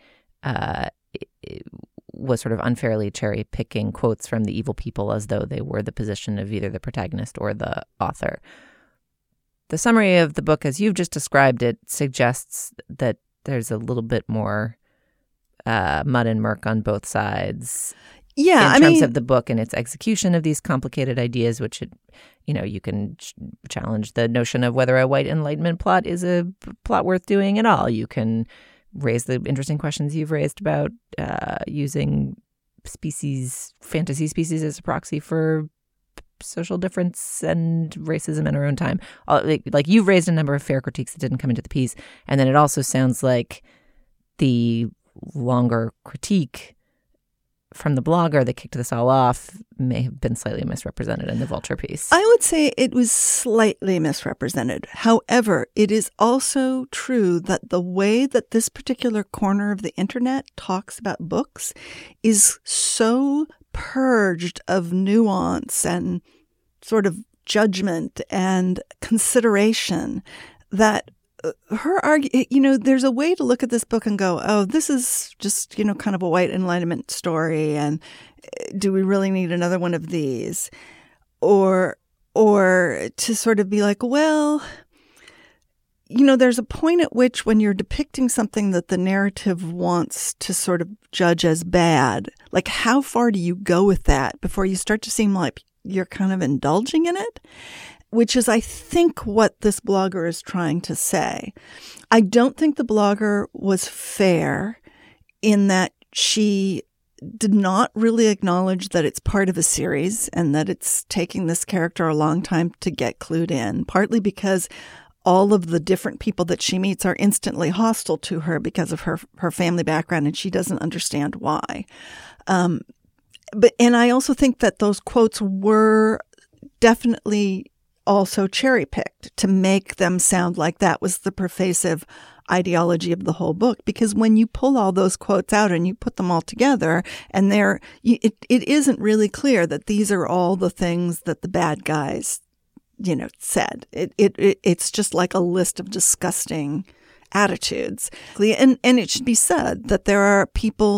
was sort of unfairly cherry-picking quotes from the evil people as though they were the position of either the protagonist or the author. The summary of the book, as you've just described it, suggests that there's a little bit more mud and murk on both sides.
Yeah,
in terms of the book and its execution of these complicated ideas, which, you can challenge the notion of whether a white Enlightenment plot is a plot worth doing at all. You can raise the interesting questions you've raised about using fantasy species as a proxy for social difference and racism in our own time. Like you've raised a number of fair critiques that didn't come into the piece. And then it also sounds like the longer critique from the blogger that kicked this all off may have been slightly misrepresented in the Vulture piece.
I would say it was slightly misrepresented. However, it is also true that the way that this particular corner of the internet talks about books is so purged of nuance and sort of judgment and consideration that her there's a way to look at this book and go, oh, this is just, kind of a white Enlightenment story, and do we really need another one of these? Or to sort of be like, well, there's a point at which when you're depicting something that the narrative wants to sort of judge as bad, like how far do you go with that before you start to seem like you're kind of indulging in it? Which is, I think, what this blogger is trying to say. I don't think the blogger was fair in that she did not really acknowledge that it's part of a series and that it's taking this character a long time to get clued in, partly because all of the different people that she meets are instantly hostile to her because of her family background, and she doesn't understand why. And I also think that those quotes were definitely also cherry-picked to make them sound like that was the pervasive ideology of the whole book. Because when you pull all those quotes out and you put them all together, and it isn't really clear that these are all the things that the bad guys, said. It's just like a list of disgusting attitudes. And it should be said that there are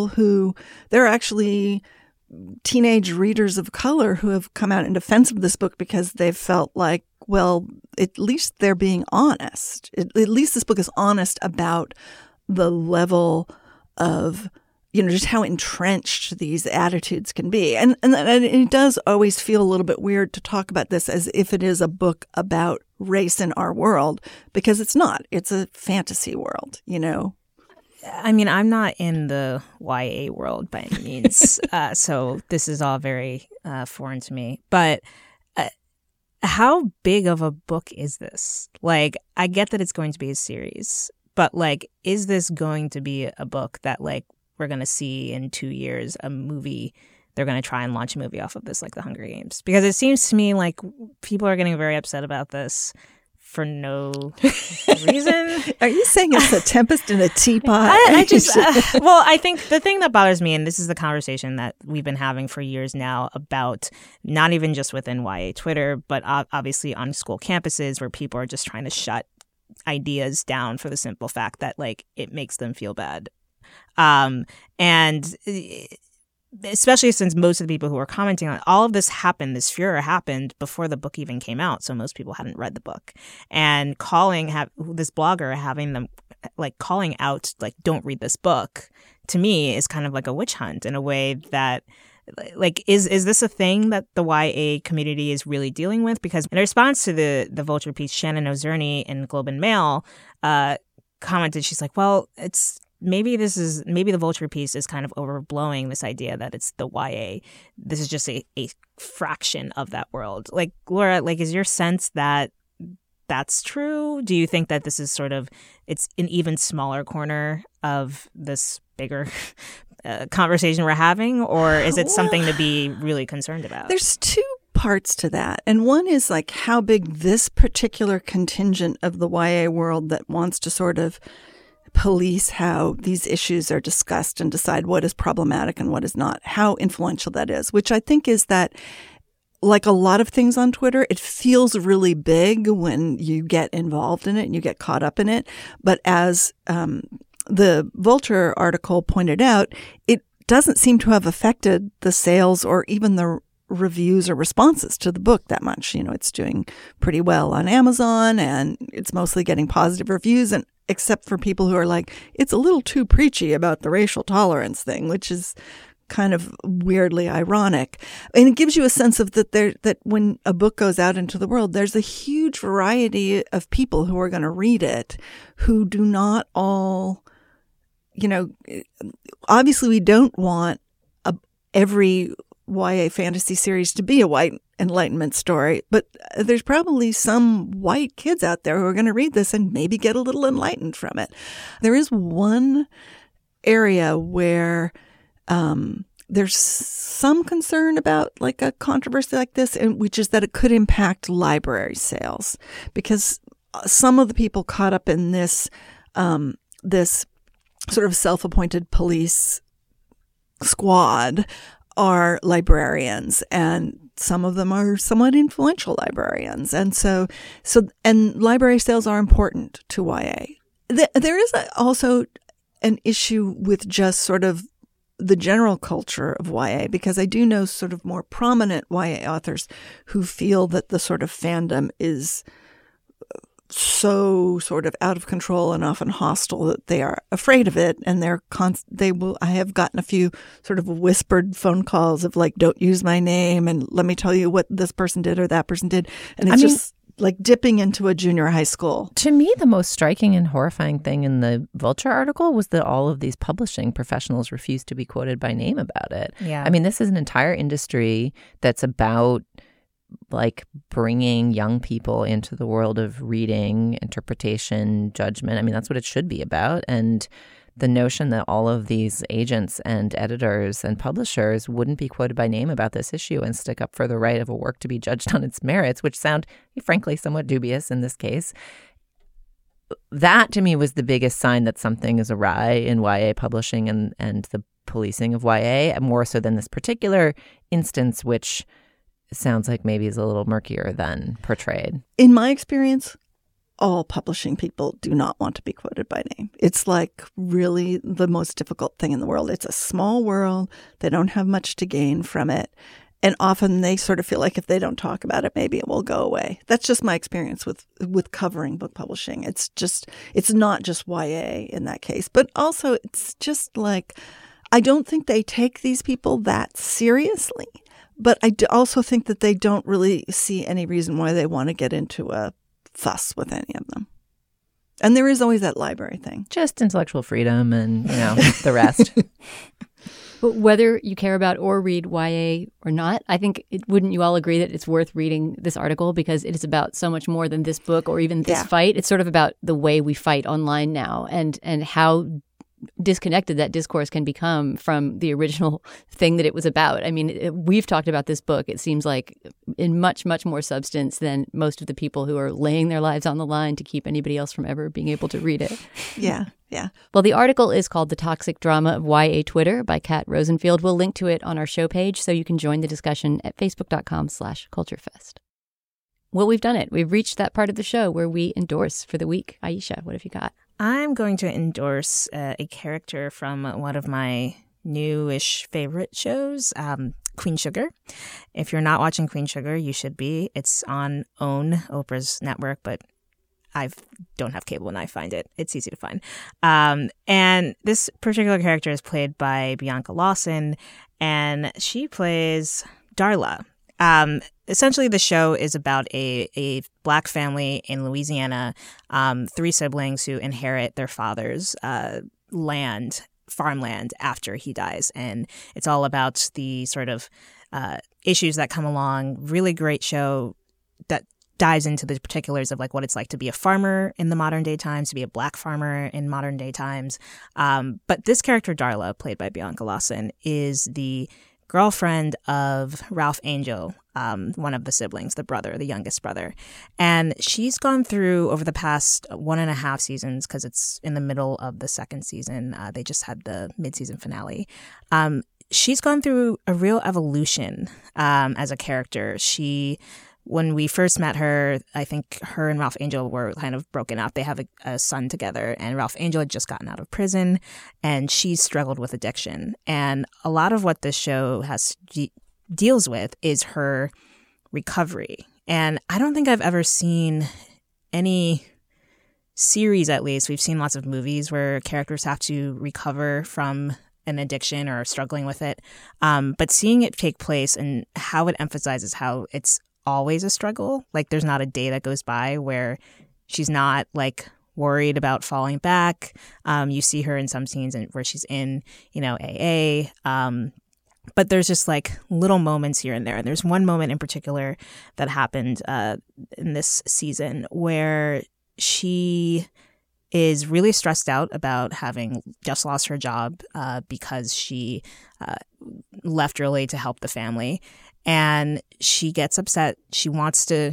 actually teenage readers of color who have come out in defense of this book because they've felt like, well, at least they're being honest. At least this book is honest about the level of, just how entrenched these attitudes can be. And it does always feel a little bit weird to talk about this as if it is a book about race in our world, because it's not. It's a fantasy world,
I mean, I'm not in the YA world by any means, so this is all very foreign to me. But how big of a book is this? Like, I get that it's going to be a series, but like, is this going to be a book that like we're going to see in 2 years, a movie? They're going to try and launch a movie off of this, like The Hunger Games, because it seems to me like people are getting very upset about this for no reason.
Are you saying it's a tempest in a teapot?
I just, well, I think the thing that bothers me, and this is the conversation that we've been having for years now about not even just within YA Twitter, but obviously on school campuses where people are just trying to shut ideas down for the simple fact that like it makes them feel bad. And especially since most of the people who are commenting on all of this happened, this furor happened before the book even came out. So most people hadn't read the book. And this blogger having them like calling out, like, don't read this book, to me is kind of like a witch hunt in a way that, like, is this a thing that the YA community is really dealing with? Because in response to the Vulture piece, Shannon Ozerny in Globe and Mail commented, she's like, well, maybe the Vulture piece is kind of overblowing this idea that it's the YA. This is just a fraction of that world. Like, Laura, like, is your sense that that's true? Do you think that this is sort of, it's an even smaller corner of this bigger conversation we're having? Or is it something to be really concerned about?
There's two parts to that. And one is like how big this particular contingent of the YA world that wants to sort of police how these issues are discussed and decide what is problematic and what is not, how influential that is, which I think is that, like a lot of things on Twitter, it feels really big when you get involved in it and you get caught up in it. But as the Vulture article pointed out, it doesn't seem to have affected the sales or even the reviews or responses to the book that much. You know, it's doing pretty well on Amazon and it's mostly getting positive reviews, and except for people who are like, it's a little too preachy about the racial tolerance thing, which is kind of weirdly ironic. And it gives you a sense of that when a book goes out into the world, there's a huge variety of people who are going to read it who do not all, you know, obviously we don't want every YA fantasy series to be a white Enlightenment story, but there's probably some white kids out there who are going to read this and maybe get a little enlightened from it. There is one area where there's some concern about like a controversy like this, which is that it could impact library sales, because some of the people caught up in this this sort of self-appointed police squad are librarians, and some of them are somewhat influential librarians. And and library sales are important to YA. There is also an issue with just sort of the general culture of YA, because I do know sort of more prominent YA authors who feel that the sort of fandom is so sort of out of control and often hostile that they are afraid of it, and I have gotten a few sort of whispered phone calls of like, don't use my name and let me tell you what this person did or that person did, and it's just like dipping into a junior high school.
To me, the most striking and horrifying thing in the Vulture article was that all of these publishing professionals refused to be quoted by name about it.
Yeah.
I mean, this is an entire industry that's about like bringing young people into the world of reading, interpretation, judgment. I mean, that's what it should be about. And the notion that all of these agents and editors and publishers wouldn't be quoted by name about this issue and stick up for the right of a work to be judged on its merits, which sound, frankly, somewhat dubious in this case. That, to me, was the biggest sign that something is awry in YA publishing and the policing of YA, more so than this particular instance, which sounds like maybe is a little murkier than portrayed.
In my experience, all publishing people do not want to be quoted by name. It's like really the most difficult thing in the world. It's a small world. They don't have much to gain from it. And often they sort of feel like if they don't talk about it, maybe it will go away. That's just my experience with covering book publishing. It's not just YA in that case, but also it's just like, I don't think they take these people that seriously. But I also think that they don't really see any reason why they want to get into a fuss with any of them. And there is always that library thing.
Just intellectual freedom and, the rest.
But whether you care about or read YA or not, I think, wouldn't you all agree that it's worth reading this article because it is about so much more than this book or even this fight? It's sort of about the way we fight online now and how disconnected that discourse can become from the original thing that it was about. I mean, we've talked about this book, it seems like, in much, much more substance than most of the people who are laying their lives on the line to keep anybody else from ever being able to read it.
Yeah.
Well, the article is called The Toxic Drama of YA Twitter by Kat Rosenfield. We'll link to it on our show page so you can join the discussion at facebook.com/culturefest. Well, we've done it. We've reached that part of the show where we endorse for the week. Aisha, what have you got?
I'm going to endorse a character from one of my newish favorite shows, Queen Sugar. If you're not watching Queen Sugar, you should be. It's on OWN, Oprah's network, but I don't have cable and I find it. It's easy to find. And this particular character is played by Bianca Lawson, and she plays Darla. Essentially, the show is about a Black family in Louisiana, 3 siblings who inherit their father's farmland after he dies. And it's all about the sort of issues that come along. Really great show that dives into the particulars of like what it's like to be a farmer in the modern day times, to be a Black farmer in modern day times. But this character, Darla, played by Bianca Lawson, is the girlfriend of Ralph Angel, one of the siblings, the youngest brother. And she's gone through, over the past 1.5 seasons, because it's in the middle of the 2nd season, they just had the mid-season finale. She's gone through a real evolution as a character. When we first met her, I think her and Ralph Angel were kind of broken up. They have a son together, and Ralph Angel had just gotten out of prison, and she struggled with addiction. And a lot of what this show deals with is her recovery. And I don't think I've ever seen any series, at least. We've seen lots of movies where characters have to recover from an addiction or struggling with it. But seeing it take place and how it emphasizes how it's always a struggle. Like there's not a day that goes by where she's not like worried about falling back. You see her in some scenes where she's in, AA. But there's just like little moments here and there. And there's one moment in particular that happened in this season where she is really stressed out about having just lost her job because she left early to help the family. And she gets upset. She wants to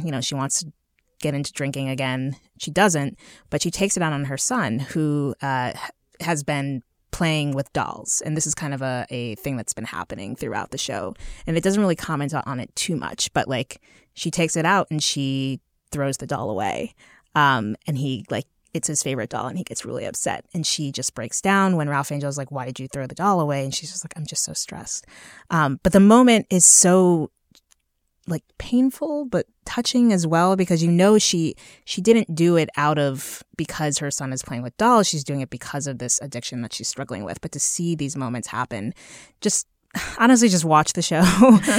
get into drinking again. She doesn't, but she takes it out on her son, who has been playing with dolls. And this is kind of a thing that's been happening throughout the show. And it doesn't really comment on it too much, but like she takes it out and she throws the doll away. And he it's his favorite doll, and he gets really upset. And she just breaks down when Ralph Angel's like, "Why did you throw the doll away?" And she's just like, "I'm just so stressed." But the moment is so like painful, but touching as well, because she didn't do it because her son is playing with dolls. She's doing it because of this addiction that she's struggling with. But to see these moments happen, honestly, just watch the show.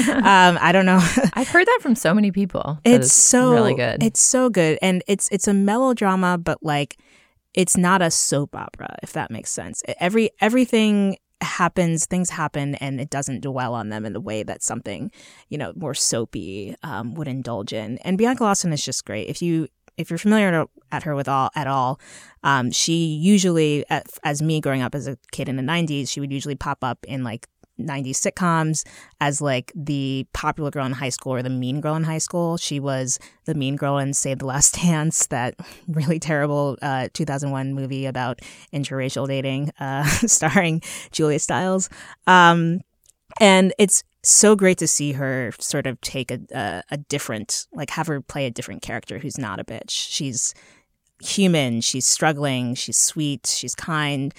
I don't know.
I've heard that from so many people.
It's
really good.
It's so good. And it's a melodrama, but like it's not a soap opera, if that makes sense. Everything happens, things happen, and it doesn't dwell on them in the way that something, more soapy would indulge in. And Bianca Lawson is just great. If you're familiar at her at all, she usually, as me growing up as a kid in the 90s, she would usually pop up in like 90s sitcoms as like the popular girl in high school or the mean girl in high school. She was the mean girl in Save the Last Dance, that really terrible 2001 movie about interracial dating, starring Julia Stiles. And it's so great to see her sort of take a different, like have her play a different character who's not a bitch. She's human, she's struggling, she's sweet, she's kind,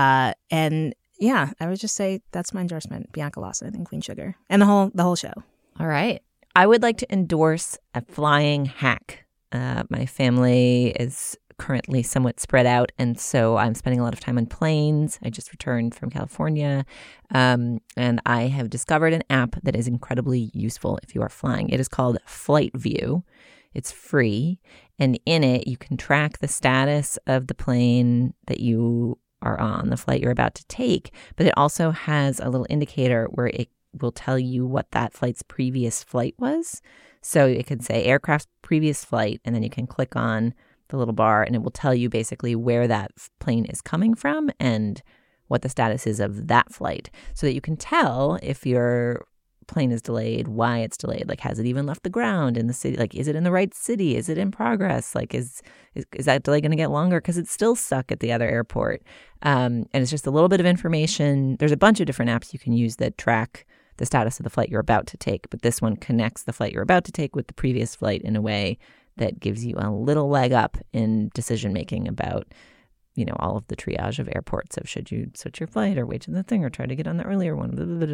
and yeah, I would just say that's my endorsement, Bianca Lawson and Queen Sugar, and the whole show.
All right. I would like to endorse a flying hack. My family is currently somewhat spread out, and so I'm spending a lot of time on planes. I just returned from California, and I have discovered an app that is incredibly useful if you are flying. It is called Flight View. It's free. And in it, you can track the status of the plane that you are on, the flight you're about to take. But it also has a little indicator where it will tell you what that flight's previous flight was. So it could say aircraft's previous flight, and then you can click on the little bar, and it will tell you basically where that plane is coming from and what the status is of that flight, so that you can tell if your plane is delayed, why it's delayed. Like, has it even left the ground in the city? Like, is it in the right city? Is it in progress? Like, is that delay going to get longer because it's still stuck at the other airport? And it's just a little bit of information. There's a bunch of different apps you can use that track the status of the flight you're about to take, but this one connects the flight you're about to take with the previous flight in a way that gives you a little leg up in decision making about, you know, all of the triage of airports of should you switch your flight or wait to the thing or try to get on the earlier one.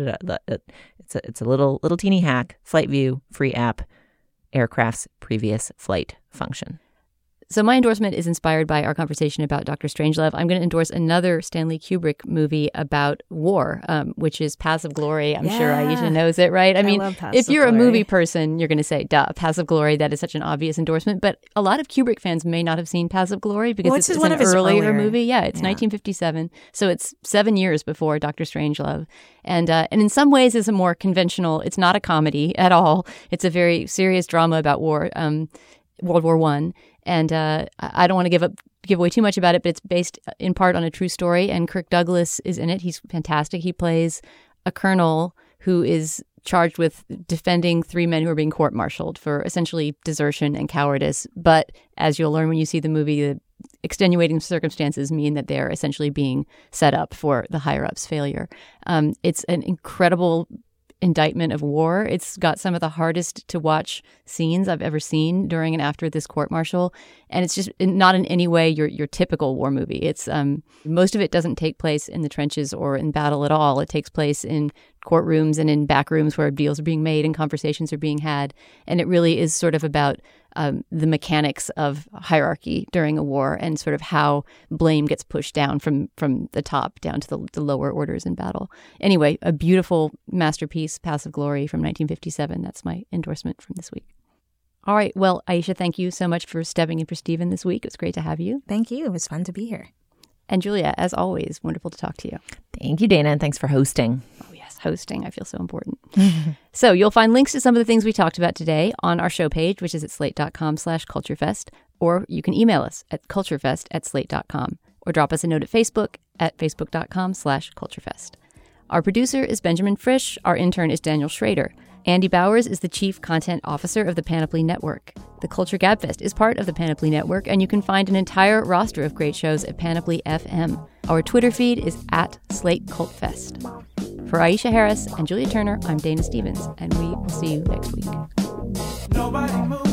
It's a little teeny hack. Flight View, free app, aircraft's previous flight function.
So my endorsement is inspired by our conversation about Dr. Strangelove. I'm going to endorse another Stanley Kubrick movie about war, which is Paths of Glory. I'm sure Aisha knows it, right? I mean, if you're a movie person, you're going to say, duh, Paths of Glory. That is such an obvious endorsement. But a lot of Kubrick fans may not have seen Paths of Glory because it's an earlier movie. Yeah, it's 1957. So it's 7 years before Dr. Strangelove. And in some ways is a more conventional, it's not a comedy at all. It's a very serious drama about war, World War I. And I don't want to give away too much about it, but it's based in part on a true story. And Kirk Douglas is in it. He's fantastic. He plays a colonel who is charged with defending 3 men who are being court-martialed for essentially desertion and cowardice. But as you'll learn when you see the movie, the extenuating circumstances mean that they're essentially being set up for the higher-ups' failure. It's an incredible indictment of war. It's got some of the hardest to watch scenes I've ever seen during and after this court-martial. And it's just not in any way your typical war movie. It's most of it doesn't take place in the trenches or in battle at all. It takes place in courtrooms and in back rooms where deals are being made and conversations are being had. And it really is sort of about the mechanics of hierarchy during a war and sort of how blame gets pushed down from the top down to the lower orders in battle. Anyway, a beautiful masterpiece, Paths of Glory from 1957. That's my endorsement from this week. All right. Well, Aisha, thank you so much for stepping in for Stephen this week. It was great to have you.
Thank you. It was fun to be here.
And Julia, as always, wonderful to talk to you.
Thank you, Dana, and thanks for hosting.
Oh, yes, hosting. I feel so important. So you'll find links to some of the things we talked about today on our show page, which is at slate.com/culturefest, or you can email us at culturefest@slate.com, or drop us a note at Facebook at facebook.com/culturefest. Our producer is Benjamin Frisch. Our intern is Daniel Schrader. Andy Bowers is the Chief Content Officer of the Panoply Network. The Culture Gabfest is part of the Panoply Network, and you can find an entire roster of great shows at Panoply FM. Our Twitter feed is at Slate Cult Fest. For Aisha Harris and Julia Turner, I'm Dana Stevens, and we will see you next week. Nobody move.